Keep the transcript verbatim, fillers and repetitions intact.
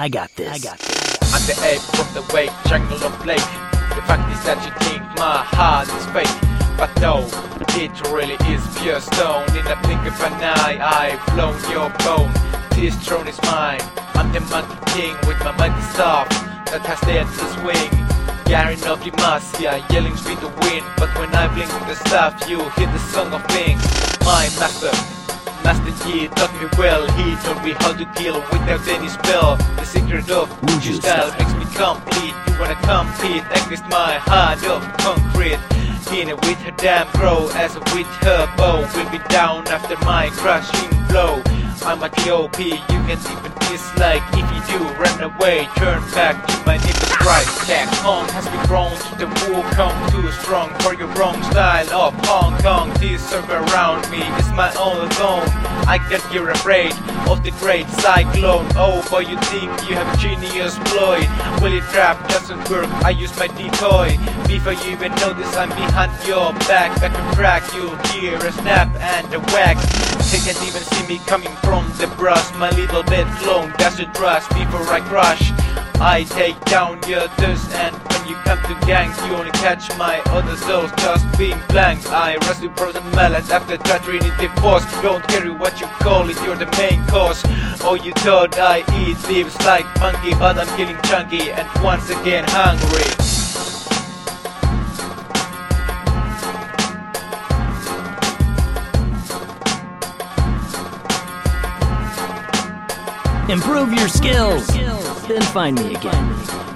I got this. I got this. I'm the ape from the wake, jungle of Blake. The fact is that you think my heart is fake, but no, it really is pure stone. In the blink of an eye, I've blown your bone. This throne is mine. I'm the monkey king with my mighty staff that has the endless swing. Gary of Demacia, yelling speed the wind. But when I blink the staff, you hear the song of Bing. My master, Master Yi taught me well. He taught me how to deal without any spell. The secret of Wuju style makes me complete. You wanna compete against my heart of concrete. Dinner with her damn grow as with her bow. Will be down after my crushing blow. I'm a T O P, you can't even dislike. If you do, run away, turn back to my neighbor's right. Tech Kong has been grown to the Wukong, too strong for your wrong style of Hong Kong. This server around me is my own zone. I get you afraid of the great cyclone. Oh boy, you think you have a genius ploy. Well, your trap doesn't work, I use my decoy. Before you even notice I'm behind your back. Back to track, you'll hear a snap and a whack. They can't even see me coming from the brush. My little bit clone does it rush before I crush. I take down your dust, and when you come to gangs, you only catch my other souls just being blank. I rush to frozen melons after Trinity force. Don't care what you call it, you're the main cause. Oh, you thought I eat leaves like monkey, but I'm killing chunky and once again hungry. Improve your skills, then find me again.